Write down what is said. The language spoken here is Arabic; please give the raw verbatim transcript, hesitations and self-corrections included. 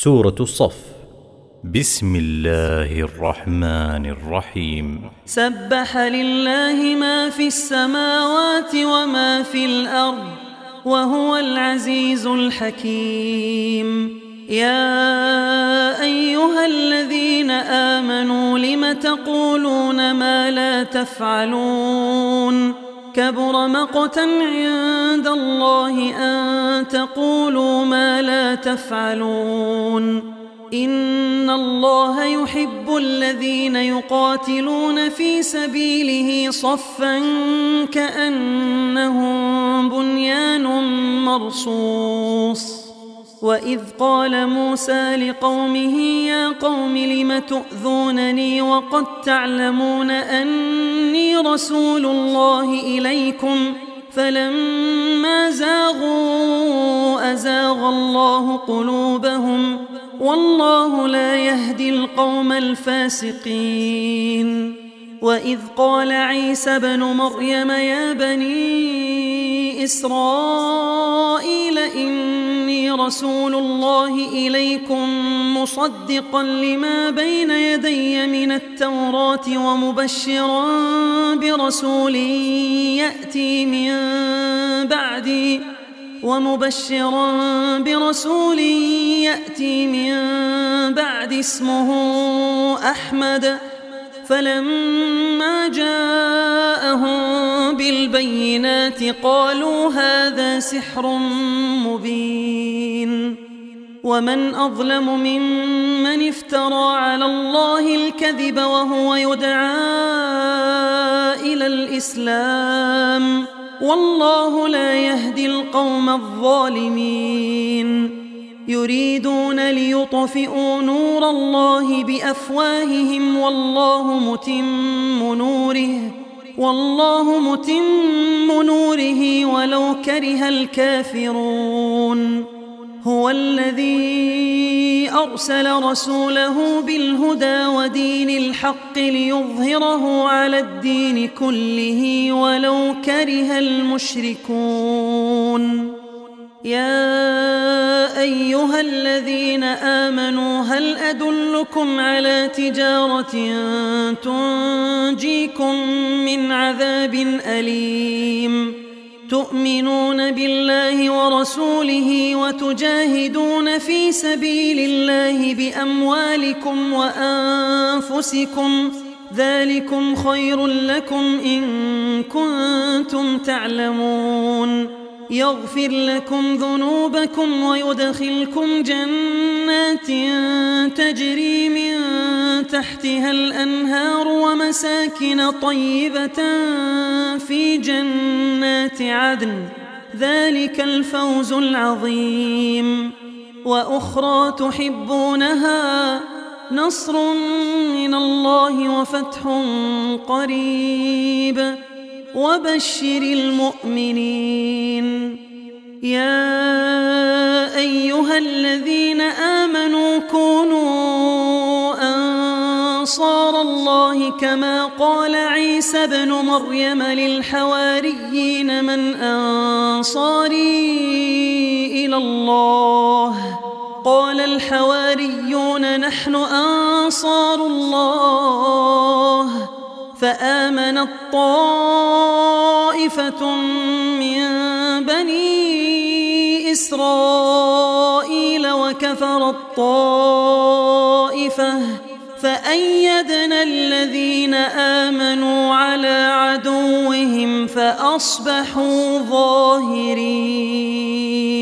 سورة الصف. بسم الله الرحمن الرحيم. سبح لله ما في السماوات وما في الأرض وهو العزيز الحكيم. يا أيها الذين آمنوا لم تقولون ما لا تفعلون كبر مقتا عند الله أن تقولوا ما لا تفعلون. إن الله يحب الذين يقاتلون في سبيله صفا كأنهم بنيان مرصوص. وإذ قال موسى لقومه يا قوم لم تؤذونني وقد تعلمون أني رسول الله إليكم فلما زاغوا أزاغ الله قلوبهم والله لا يهدي القوم الفاسقين. وإذ قال عيسى ابن مريم يا بني إسرائيل إني رسول الله إليكم مصدقا لما بين يدي من التوراة ومبشرا برسول يأتي من بعدي ومبشرا برسول يأتي من بعد اسمه أحمد. فلما جاءهم بالبينات قالوا هذا سحر مبين. ومن أظلم ممن افترى على الله الكذب وهو يدعى إلى الإسلام والله لا يهدي القوم الظالمين. يريدون ليطفئوا نور الله بأفواههم والله متم نوره والله متم نوره ولو كره الكافرون. هو الذي أرسل رسوله بالهدى ودين الحق ليظهره على الدين كله ولو كره المشركون. يا أيها الذين آمنوا هل أدلكم على تجارة تنجيكم من عذاب أليم تؤمنون بالله ورسوله وتجاهدون في سبيل الله بأموالكم وأنفسكم ذلكم خير لكم إن كنتم تعلمون. يغفر لكم ذنوبكم ويدخلكم جنات تجري من تحتها الأنهار ومساكن طيبة في جنات عدن ذلك الفوز العظيم. وأخرى تحبونها نصر من الله وفتح قريب وبشر المؤمنين. يا أيها الذين آمنوا كونوا أنصار الله كما قال عيسى ابن مريم للحواريين من أنصاري إلى الله قال الحواريون نحن أنصار الله. فآمنت طائفة من بني إسرائيل وكفرت طائفة فأيدنا الذين آمنوا على عدوهم فأصبحوا ظاهرين.